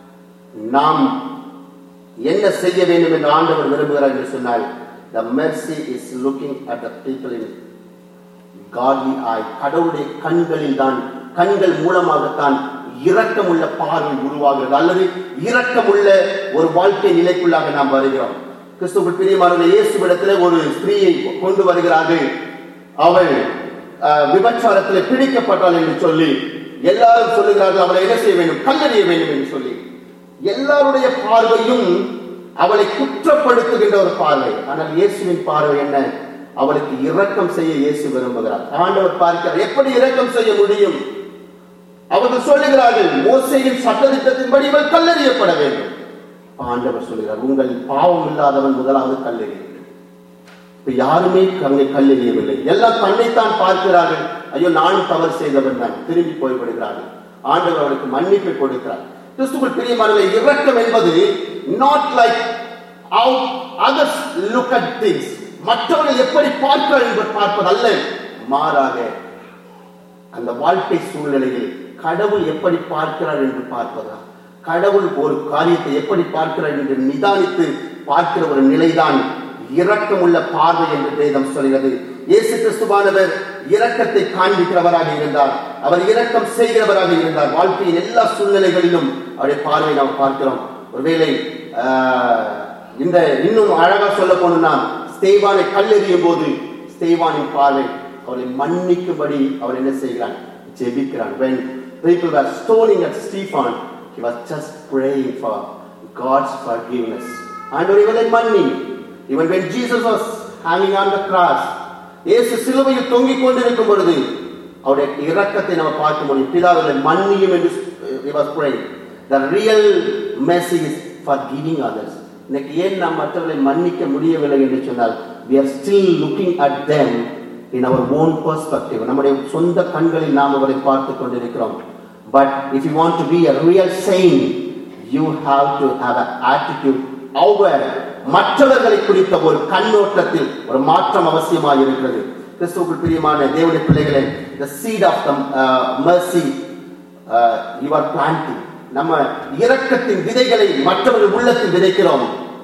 நாம் என்ன செய்ய வேண்டும் என்று ஆண்டவர் விரும்புகிறார் என்று சொன்னால், the mercy is looking at the people in godly eye. கடவுளுடைய கண்களில் தான், கண்கள் மூலமாகத்தான் இரக்கமுள்ள பார்வை உருவாகிறது, அல்லது இரக்கமுள்ள ஒரு வாழ்க்கை நிலைக்குள்ளாக நாம் வருகிறோம். கிறிஸ்துவுக்குள் பிரியமானவர்களே, இயேசுவிடத்தில் ஒரு ஸ்திரீயை கொண்டு வருகிறார்கள். அவள் விபச்சாரத்தில் பிடிக்கப்பட்டாள் என்று சொல்லி எல்லாரும் சொல்லுகிறார்கள், அவளை என்ன செய்ய வேண்டும், கல்லெறிய வேண்டும் என்று சொல்லி. எல்லாருடைய பார்வையும் அவளை குற்றப்படுத்துகின்ற ஒரு பார்வை. ஆனால் இயேசுவின் பார்வை என்ன? அவளுக்கு இரக்கம் செய்ய இயேசு விரும்புகிறார். ஆண்டவர் பார்க்கிறார், எப்படி இரக்கம் செய்ய முடியும்? அவர்கள் சொல்லுகிறார்கள், மோசேயின் சட்டதிட்டத்தின்படி இவள் கல்லெறியப்பட வேண்டும். ஆண்டவர் சொல்லுகிறார், உங்கள் பாவம் இல்லாதவன் முதலாவது கல்லெறிய. இப்ப யாருமே அங்கே கல்லெறியவில்லை, எல்லாம் தன்னைத்தான் பார்க்கிறார்கள். ஐயோ, நானும் தவறு செய்தவன் தான், திரும்பி போய்விடுகிறார்கள். ஆண்டவர் அவளுக்கு மன்னிப்பை கொடுக்கிறார். கிறிஸ்துவுக்குள் பிரியமானவர்களே, இரக்கம் என்பது not like how others look at things, மற்றவர்கள் எப்படி பார்க்கிறார்கள் என்று பார்ப்பது அல்ல, மாறாக அந்த வாழ்க்கை சூழ்நிலையில் கடவுள் எப்படி பார்க்கிறார் என்று பார்ப்பதா, கடவுள் ஒரு காரியத்தை எப்படி பார்க்கிறார் என்று நிதானித்து பார்க்கிற ஒரு நிலைதான் இரக்கமுள்ள பார்வை என்று வேதம் சொல்கிறது. இயேசு கிறிஸ்துவானவர் இரக்கத்தை காண்பிக்கிறவராக இருந்தார், அவர் இரக்கம் செய்கிறவராக இருந்தார். வாழ்க்கையின் எல்லா சூழ்நிலைகளிலும் அவருடைய பார்வை நாம் பார்க்கிறோம். ஒருவேளை இந்த இன்னும் அழகா சொல்ல போனா, ஸ்தேவானை கல்லெறியும் போது ஸ்தேவானின் பார்வை அவரை மன்னிக்கும்படி அவர் என்ன செய்கிறான், ஜெபிக்கிறான். when people were stoning at Stephen, he was just praying for God's forgiveness. ஆண்டவரே இவனை மன்னி. even when Jesus was hanging on the cross, இயேசு சிலுவையில் தொங்கிக் கொண்டிருக்கும் பொழுது அவருடைய இரக்கத்தை நம்ம பார்க்க முடியும். பிதாவை மன்னியும் என்று he was praying. the real mercy is forgiving others. இன்னைக்கு ஏன் நாம் மற்றவர்களை மன்னிக்க முடியவில்லை என்று சொன்னால், we are still looking at them in our own perspective. நம்முடைய சொந்த கண்களில் நாம் அவரை பார்த்து கொண்டிருக்கிறோம். but if you want to be a real saint, you have to have an attitude over மற்றவர்களை குறித்த ஒரு கண்ணோட்டத்தில் ஒரு மாற்றம் அவசியமாக இருக்கிறது. கிறிஸ்துவுக்குள் பிரியமான தேவனுடைய பிள்ளைகளே, the seed of the uh, mercy uh, you are planting. நம்ம இரக்கத்தின் விதைகளை மற்றவர்கள் உள்ளத்தில் விதைக்கிறோம்.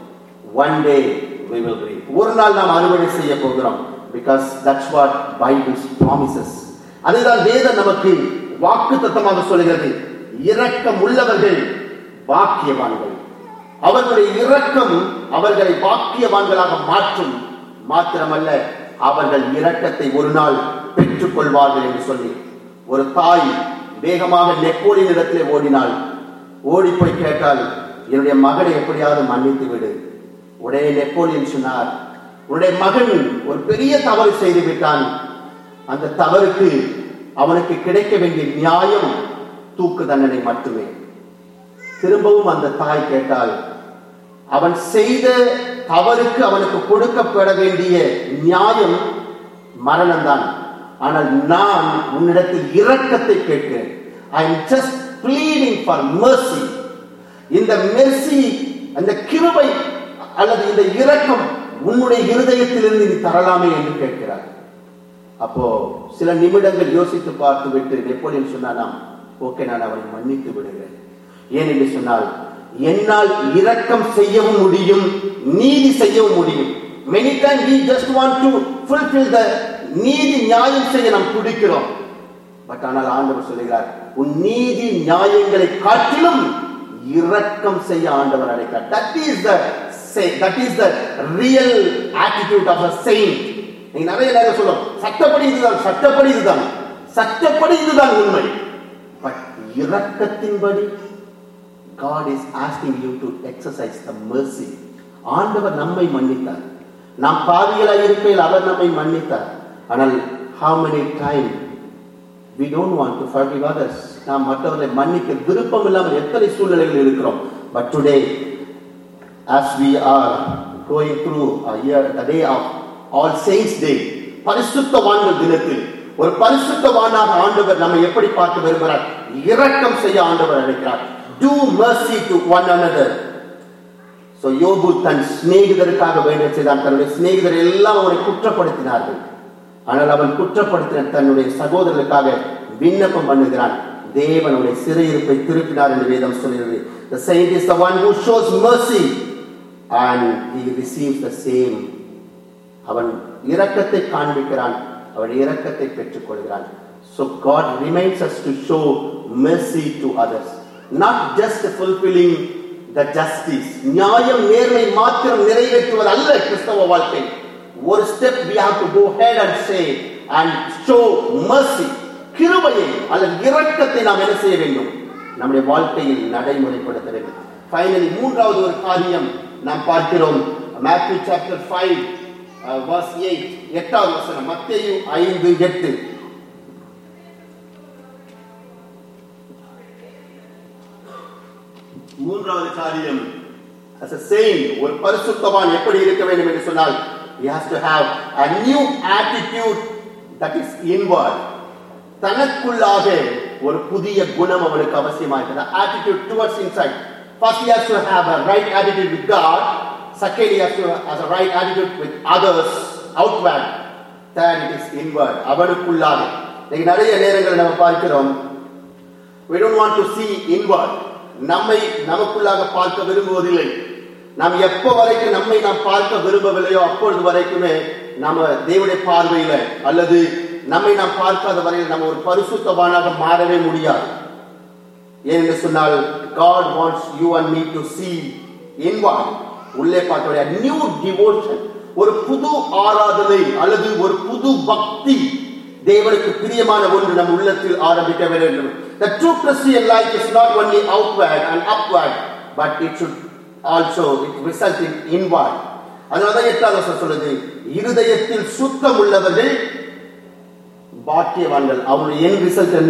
one day we will reap. ஒரு நாள் நாம் அறுவடை செய்ய போகிறோம். because that's what Bible promises. அதுதான் வேதம் நமக்கு வாக்குத்தத்தமாக சொல்கிறது. இரக்கம் உள்ளவர்கள் பாக்கியவான்கள். அவர்களுடைய இரக்கம் அவர்களை பாக்கியவான்களாக மாற்றும். மாத்திரமல்ல, அவர்கள் இரக்கத்தை ஒரு நாள் பெற்றுக் கொள்வார்கள் என்று சொல்லி ஒரு தாய் வேகமாக நெப்போலியன் இடத்திலே ஓடினாள். ஓடி போய் கேட்டால், என்னுடைய மகனை எப்படியாவது மன்னித்து விடு. உடனே நெப்போலியன் சொன்னார், உன்னுடைய மகன் ஒரு பெரிய தவறு செய்து விட்டான், அந்த தவறுக்கு அவனுக்கு கிடைக்க வேண்டிய நியாயம் தூக்கு தண்டனை மட்டுமே. திரும்பவும் அந்த தாய் கேட்டால், அவன் செய்த தவறுக்கு அவனுக்கு கொடுக்கப்பட வேண்டிய நியாயம் மரணம்தான். ஆனால் நான் உன்னிடத்தில் இரக்கத்தை கேட்கிறேன். I am just pleading for mercy. இந்த mercy, அந்த கிருபை அல்லது இந்த இரக்கம் உன்னுடைய இருதயத்திலிருந்து நீ தரலாமே என்று கேட்கிறார். அப்போ சில நிமிடங்கள் யோசித்து பார்த்து விட்டு நெப்போலியன் சொன்னானாம், ஓகே, நான் அவனை மன்னித்து விடுகிறேன். ஏன் என்று சொன்னால், என்னால் இரக்கம் செய்யவும் முடியும், நீதி செய்யவும் முடியும். Many times we just want to fulfill the நீதி நியாயம் செய்ய நாம் துடிக்கிறோம். பட் ஆனால் ஆண்டவர் சொல்கிறார், உன் நீதி நியாயங்களை காட்டிலும் இரக்கம் செய்ய ஆண்டவர் அழைக்கிறார். That is the that is the real attitude of a saint. நீங்க நிறைய நேரம் சொல்றோம், சட்டப்படி இதுதான், சட்டப்படி இதுதான், சட்டப்படி இதுதான் உண்மை. பட் இரக்கத்தின்படி God is asking you to exercise the mercy. ஆண்டவர் நம்மை மன்னித்தார். நாம் பாவிகளாய் இருக்கையில் அவர் நம்மை மன்னித்தார். ஆனால் how many times we don't want to forgive others? நாம் மற்றவர்களை மன்னிக்க விருப்பம் இல்லாமல் எத்தனை சூழ்நிலைகள் இருக்கிறோம். But today, as we are going through a year, the day of All Saints Day, பரிசுத்தவான்கள் தினத்தில் ஒரு பரிசுத்தவானாக ஆண்டவர் நம்மை எப்படி பார்க்க விரும்புகிறார்? இரக்கம் செய்ய ஆண்டவர் அழைக்கிறார். Do mercy to one another. So யோபு தன் சிநேகிதருக்காக வேண்டிய செய்தான். தன்னுடைய சிநேகிதர் எல்லாம் அவனை குற்றப்படுத்தினார்கள். ஆனால் அவன் குற்றப்படுத்தின தன்னுடைய சகோதரர்களுக்காக விண்ணப்பம் பண்ணுகிறான். தேவனுடைய சிறையிருப்பை திருப்பினார் என்று வேதம் சொல்கிறது. The saint is the one who shows mercy and he receives the same. அவன் இரக்கத்தை காண்பிக்கிறான், அவன் இரக்கத்தை பெற்றுக் கொள்கிறான். So God reminds us to show mercy to others, not just fulfilling the justice. நியாயம் நேர்மை மாத்திரம் நிறைவேற்றுவது அல்ல கிறிஸ்தவ வாழ்க்கை. ஒரு step we have to go ahead and say and show mercy. கிருபையை அல்லது இரக்கத்தை நாம் என்ன செய்ய வேண்டும்? நம்முடைய வாழ்க்கையில் நடைமுறைப்படுத்த வேண்டும். ஃபைனலி மூன்றாவது ஒரு காரியம் நாம் பார்க்கிறோம். Matthew chapter five uh, verse eight, எட்டாவது வசனம். மத்தேயு ஐந்து எட்டு. மூன்றாவது காரியம், as a saint, ஒரு பரிசுத்தவான் எப்படி இருக்க வேண்டும் என்று சொன்னால், he has to have a new attitude that is inward. தனக்குள்ளாக ஒரு புதிய குணம் அவனுக்கு அவசியமாக இருக்கிறது. attitude towards inside. First he has to have a right attitude with God. Second he has to have a right attitude with others outward. Third it is inward. அவனுக்குள்ளாக. இன்னைக்கு நிறைய நேரங்கள் நம்ம பார்க்கிறோம், we don't want to see inward. நம்மை நமக்குள்ளாக பார்க்க விரும்புவதில்லை. நாம் எப்போ வரைக்கும் நம்மை நாம் பார்க்க விரும்பவில்லையோ அப்பொழுது வரைக்குமே நாம தேவனுடைய பார்வையில அல்லது நம்மை நாம் பார்க்காத வரையில் நம்ம ஒரு பரிசுத்தவானாக மாறவே முடியாது. ஏனென்று சொன்னால், God wants you and me to see inward. உள்ளே பார்க்க a new devotion, ஒரு புது ஆராதனை அல்லது ஒரு புது பக்தி, தேவனுக்கு பிரியமான ஒன்று நம் உள்ளத்தில் ஆரம்பிக்க வேண்டும். The true Christian life is not only outward and upward, but it should also it result in inward. அதனால எட்டாவது வசனம் சொல்லுது, இருதயத்தில் சுத்தம் உள்ளவர்கள் பாக்கியவான்கள். அவருடைய end result என்ன?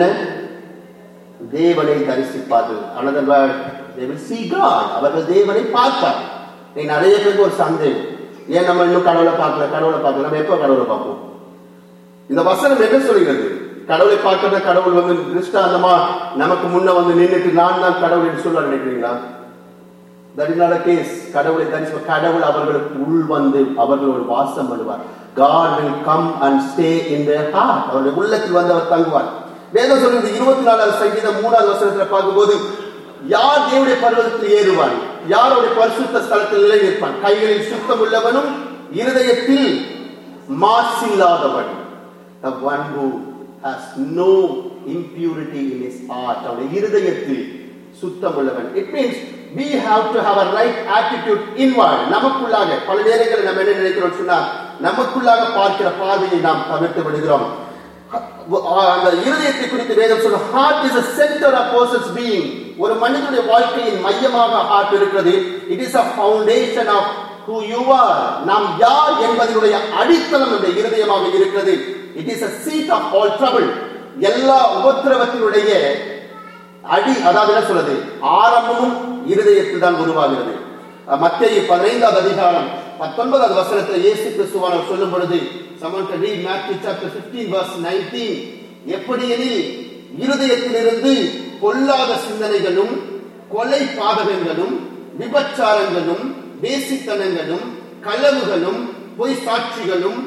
தேவனை தரிசிப்பார்கள். Another word, they will see God. அவர்கள் தேவனை பார்ப்பார். நீ நிறைய பேருக்கு ஒரு சந்தேகம், ஏன் நம்ம இன்னும் கடவுளை பார்க்கல கடவுளை பார்க்கல நம்ம எப்போ கடவுளை பார்ப்போம்? இந்த வசனம் என்ன சொல்கிறது? கடவுளை பார்க்கிற கடவுள் வந்து திருஷ்டாந்தமா நமக்கு முன்ன வந்து நின்றுட்டு நான் தான் கடவுள் என்று சொல்ல நினைக்கிறீங்களா? That is not the case. கடவுளை தரிசிப்ப கடவுள் அவர்களுக்கு உள் வந்து அவர்களோடு வாசம் பண்ணுவார். God will come and stay in their heart. அவருடைய உள்ளத்தில் வந்து அவர் தங்குவார். வேதம் சொல்றது இருபத்தி நாலாவது சங்கீதம் மூணாவது வசனத்துல பார்க்கும்போது, யார் தேவனுடைய பர்வதத்தில் ஏறுவான், யாருடைய பரிசுத்த ஸ்தலத்தில் நிலை நிற்பான்? கைகளில் சுத்தம் உள்ளவனும் இருதயத்தில் மாசில்லாதவன். The one who has no impurity in his heart. அவருடைய இருதயத்தில் சுத்தம் உள்ளவன். It means we have to have a right attitude inward. நமக்குள்ளாக பல நேரங்களில் நம்ம என்ன நினைக்கிறோம் சொன்னா, நமக்குள்ளாக பார்க்கிற பார்வையை நாம் தவிர்த்து விடுகிறோம். அந்த இருதயத்தை குறித்து வேதம் சொல்ற, heart is a center of person's being. ஒரு மனிதனுடைய வாழ்க்கையின் மையமாக heart இருக்கிறது. It is a foundation of who you are. நாம் யார் என்பதனுடைய அடித்தளம் இந்த இருதயமாக இருக்கிறது. It is a seat of all trouble. எல்லா உபத்திரவத்தினுடைய அடி, அதாவது என்ன சொல்றது, ஆரம்பமும் இருதயத்தில் தான் உருவாகிறது. மத்தேயு பதினைந்தாவது அதிகாரம் பத்தொன்பதாவது வசனத்தை இயேசு கிறிஸ்துவானவர் சொல்லும் பொழுது, someone can read Matthew chapter fifteen verse nineteen. எப்படியெனில் இருதயத்திலிருந்து பொல்லாத சிந்தனைகளும் கொலை பாதகங்களும் விபச்சாரங்களும் வேசித்தனங்களும் களவுகளும் பொய் சாட்சிகளும்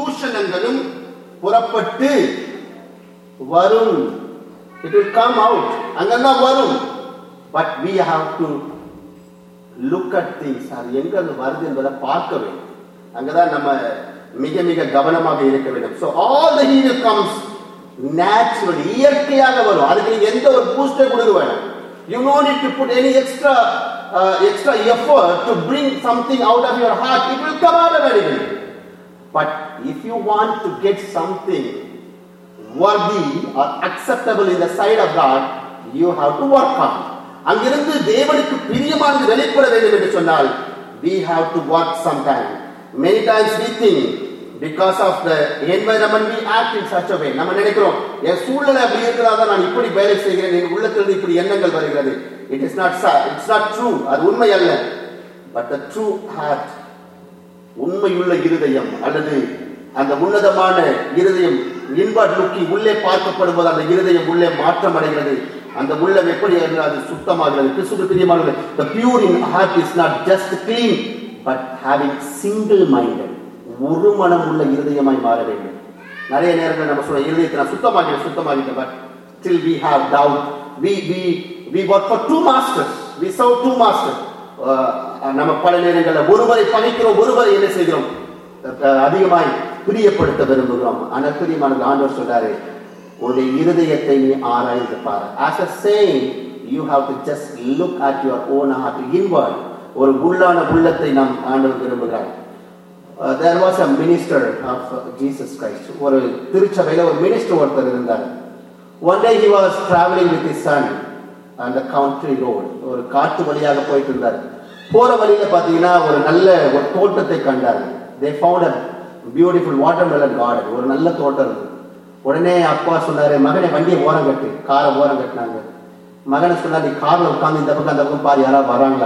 தூஷணங்களும் புறப்பட்டு வரும். It will come out. அங்கதான் வரும். But we have to look at things. அது எங்க அது வருது என்பதை பார்க்க வேண்டும். அங்கதான் நம்ம மிக மிக கவனமாக இருக்க வேண்டும். So all the evil comes naturally, இயற்கையாக வரும். அதுக்கு நீங்க எந்த ஒரு பூஸ்டர் கொடுக்க வேண்டாம். You no need to put any extra uh, extra effort to bring something out of your heart. It will come out automatically. But if you want to get something worthy or acceptable in the sight of God, you have to work on. அங்கிருந்து தேவனுக்கு பிரியமானது வெளிப்பட வேண்டும் என்று சொன்னால் we have to work sometime. Many times we think because of the environment we act in such a way. நம்ம நினைக்கிறோம் என் சூழ்நிலை அப்படி இருக்கிறதா நான் இப்படி வேலை செய்கிறேன், என் உள்ளத்திலிருந்து இப்படி எண்ணங்கள் வருகிறது. It is not it's not true. அது உண்மை அல்ல. But the true heart, உண்மையுள்ள இருதயம் அல்லது அந்த உன்னதமான இருதயம் இன்வர்ட் லுக்கி உள்ளே பார்க்கப்படும்போது அந்த இருதயம் உள்ளே மாற்றம் அடைகிறது. அந்த உள்ளம் எப்படி அது சுத்தமாகிறது. கிறிஸ்துவுக்கு பிரியமானவர்களே, the pure in heart is not just clean but having single minded, ஒரு மனம் உள்ள இருதயமாய் மாற வேண்டும். நிறைய நேரங்கள் நம்ம சொல்ற இருதயத்தை நான் சுத்தமாக்கிட்டேன் சுத்தமாக்கிட்டேன் but still we have doubt. we we we work for two masters, we serve two masters. நம்ம பல நேரங்களில் ஒருவரை பகைக்கிறோம், ஒருவரை என்ன செய்கிறோம் அதிகமாய் பிரியப்படுத்த விரும்புகிறோம். ஆனால் பிரியமானது ஆண்டவர் சொல்றாரு, உன்னுடைய இருதயத்தை நீ ஆராய்ந்து பாரு. As a saying, you have to just look at your own heart inward. ஒரு உள்ளான உள்ளத்தை நாம் ஆண்டவர் விரும்புகிறார். Uh, there was a minister of uh, Jesus Christ. ஒரு திருச்சபையில ஒரு மினிஸ்டர் ஒருத்தர் இருந்தார். One day he was traveling with his son on the country road. ஒரு காட்டு வழியாக போயிட்டு இருந்தார். போற வழியில பாத்தீங்கன்னா ஒரு நல்ல ஒரு தோட்டத்தை கண்டார். They found a beautiful watermelon garden. ஒரு நல்ல தோட்டம் இருந்தது. உடனே அப்பா சொன்னாரு, மகனை வண்டியை ஓரம் கட்டு. காரை ஓரம் கட்டினாங்க. மகனை சொன்னார், நீ காரில் உட்காந்து இந்த பக்கம் அந்த பக்கம் பாரு யாராவது வராங்களா.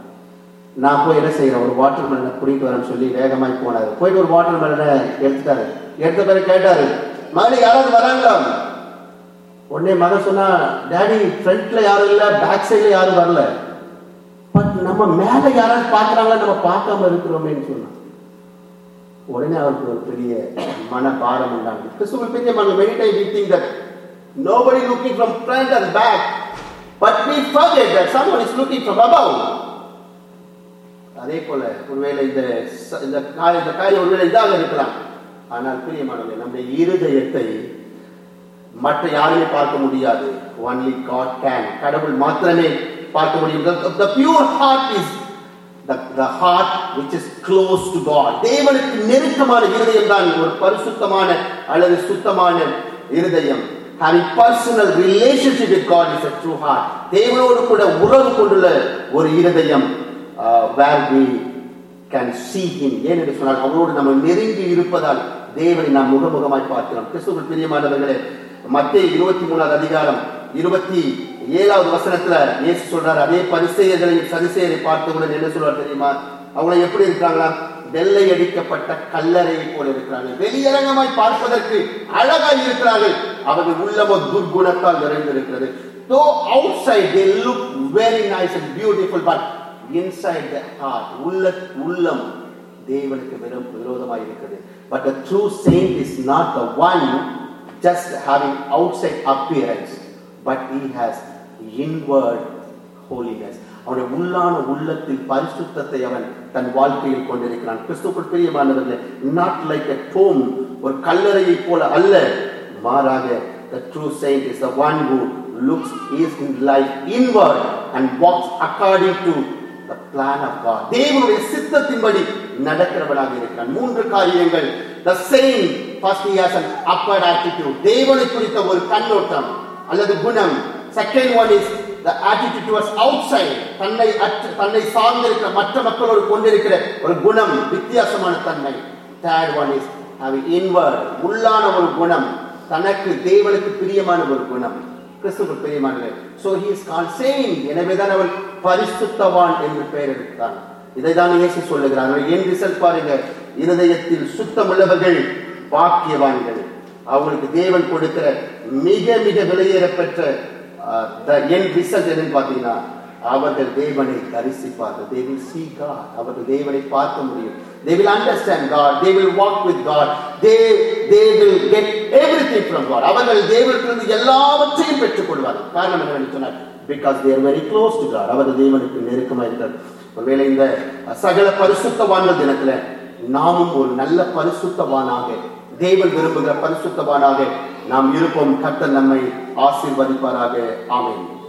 நான் போய் என்ன செய்யறேன், ஒரு வாட்டர் மெலனை கூட்டிட்டு வரேன்னு சொல்லி வேகமாய் போனாரு. போயிட்டு ஒரு வாட்டர் மெலனை எடுத்துட்டாரு. எடுத்த பிறகு கேட்டாரு, மகனை யாராவது வராங்களா. உடனே மகன் சொன்னா, டாடி ஃப்ரண்ட்ல யாரும் இல்ல, பேக் சைட்ல யாரும் வரல, பட் நம்ம மேல யாராவது பாக்குறாங்களா, நம்ம பார்க்காம இருக்கிறோமேன்னு சொன்னான். உடனே அவருக்கு ஒரு பெரிய மன பாரம் உண்டாங்க. கிறிஸ்துவுக்கு பிரியமானவர்களே, many times we think that nobody looking from front and back, but we forget that someone is looking from above. அதே போல ஒருவேளை இந்த இந்த காரியம் ஒருவேளை இதாக இருக்கலாம். ஆனால் பிரியமானவர்களே, நம்முடைய இருதயத்தை மற்ற யாருமே பார்க்க முடியாது. only God can. கடவுள் மாத்திரமே பார்க்க முடியும். The pure heart is the the heart which is close to God. தேவனுக்கு நெருக்கமான இருதயம் தான் ஒரு பரிசுத்தமான அல்லது சுத்தமான இருதயம். Having personal relationship with God is a true heart. தேவனோடு கூட உறவு கொண்டுள்ள ஒரு இருதயம், where we can see him. ஏனென்று சொன்னால் அவரோடு நம்ம நெருங்கி இருப்பதால் தேவனை நாம் முகமுகமாய் பார்க்கிறோம். கிறிஸ்துவுக்கு பிரியமானவர்களே, மத்தேயு இருபத்தி மூணாவது அதிகாரம் இருபத்தி ஏழாவது வசனத்துல இயேசு சொல்றாரு, அதே பரிசேயர்களையும் சதுசேயரை பார்த்தவுடன் என்ன சொல்றாரு தெரியுமா? அவங்க எப்படி இருக்கிறாங்களா? வெள்ளை அடிக்கப்பட்ட கல்லறையை போல இருக்கிறார்கள். வெளியரங்கமாய் பார்ப்பதற்கு அழகாய் இருக்கிறார்கள், அவர்கள் உள்ளமோ துர்குணத்தால் நிறைந்திருக்கிறது. Though outside they look very nice and beautiful, but inside the heart, உள்ள உள்ளம் தேவனுக்கு விரோதமாய் இருக்கிறது. But the true saint is not the one just having outside appearance, but he has inward holiness. அவனுடைய உள்ளான உள்ளத்தில் பரிசுத்தத்தை அவன் தன் வாழ்க்கையில் கொண்டிருக்கிறான். கிறிஸ்துவுக்குள் பிரியமானவர்களே, not like a tomb, ஒரு கல்லறையை போல அல்ல, மாறாக the true saint is the one who looks his life inward and walks according to the plan of God. தேவனுடைய சித்தத்தின்படி நடக்கிறவனாக இருக்கிறான். மூன்று காரியங்கள். the saint first he has an upward attitude, தேவனை குறித்த ஒரு கண்ணோட்டம் அல்லது குணம். second one is the attitude towards outside, தன்னை தன்னை சார்ந்திருக்கிற மற்ற மக்களோடு கொண்டிருக்கிற ஒரு குணம், வித்தியாசமான தன்மை. third one is having inward, உள்ளான ஒரு குணம், தனக்கு தேவனுக்கு பிரியமான ஒரு குணம். கிறிஸ்துவுக்கு பிரியமானவர்களே, so he is called saint. எனவேதான் அவன் பரிசுத்தவான் என்று பெயர் எடுத்தான். இதைதான் இயேசு சொல்லுகிறார். என் ரிசல்ட் பாருங்க, இருதயத்தில் சுத்தமுள்ளவர்கள் பாக்கியவான்கள். அவங்களுக்கு தேவன் கொடுக்கிற மிக மிக விலையேற பெற்ற என் ரிசல்ட் என்னன்னு பாத்தீங்கன்னா, அவர்கள் தேவனை தரிசிப்பார்கள். they will see God. அவர்கள் தேவனை பார்க்க முடியும். they will understand God. they will walk with God. they they will get everything from God. அவர்கள் தேவனிடமிருந்து எல்லாவற்றையும் பெற்றுக் கொள்வார்கள். காரணம் என்னவென்று சொன்னார், because they are very close to God. அவர்கள் தேவனுக்கு நெருக்கமாக இருக்கிறார். ஒருவேளை இந்த சகல பரிசுத்தவான்கள் தினத்துல நாமும் ஒரு நல்ல பரிசுத்தவானாக, தேவன் விரும்புகிற பரிசுத்தவானாக நாம் இருப்போம். கர்த்தர் நம்மை ஆசீர்வதிப்பாராக. ஆமென்.